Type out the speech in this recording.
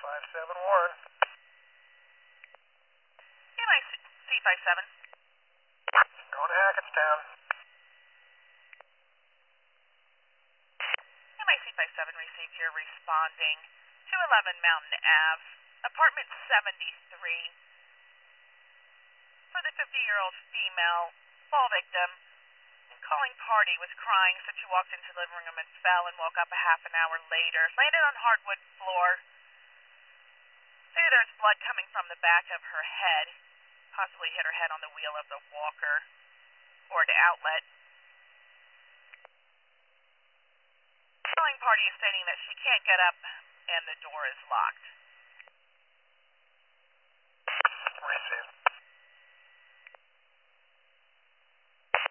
57 Warren. C57. Going to Hackettstown. MIC57 received your responding 211 Mountain Ave, apartment 73. For the 50-year-old female, fall victim, calling party, was crying, said she walked into the living room and fell and woke up a half an hour later. Landed on hardwood floor. Stated there was blood coming from the back of her head. Possibly hit her head on the wheel of the walker or the outlet. Calling party is stating that she can't get up and the door is locked.